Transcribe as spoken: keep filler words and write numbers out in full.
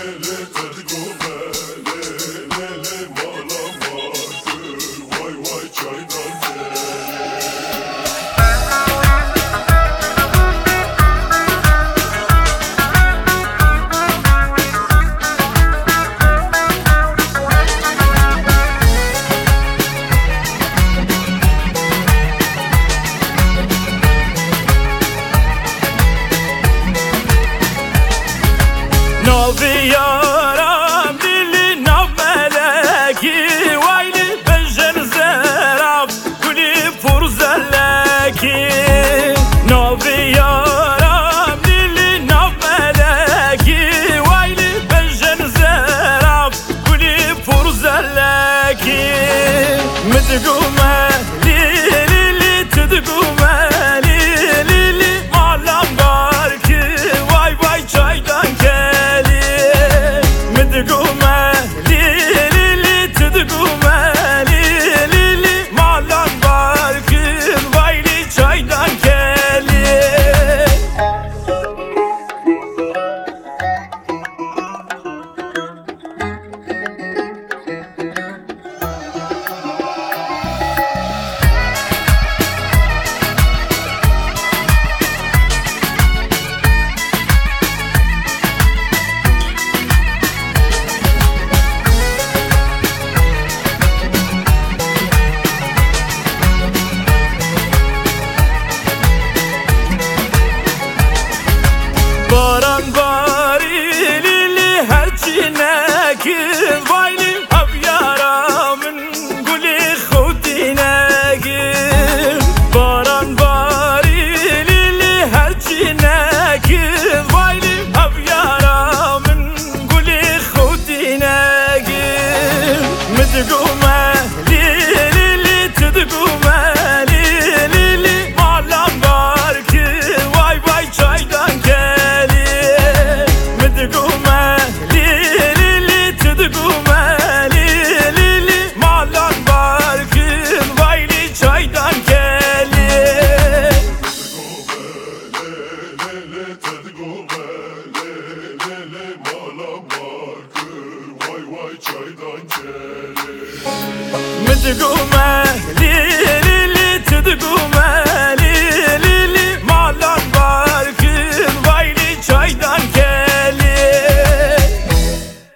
Yaram dili nav meleki Vayli bejen zerab Guli purzelleki Navi yaram dili nav meleki Vayli bejen zerab Guli purzelleki Midgume li li tidgume li li li Malam var ki vay vay çaydan gel Tidgume li li li tidgume li li li Malan var kız vayli çaydan geli Baran bari lili her çineki Vayli av yaramın guli xudineki Baran bari lili her çineki Vayli av yaramın guli xudineki Midgume li li li tidgume li li li Malam var ki vay vay çaydan gel Tidgume li li li tidgume li li li Malan var kız vayli çaydan geli Tidgume li li li Malan var kız vay vay çaydan geli Midgume li li li tidgume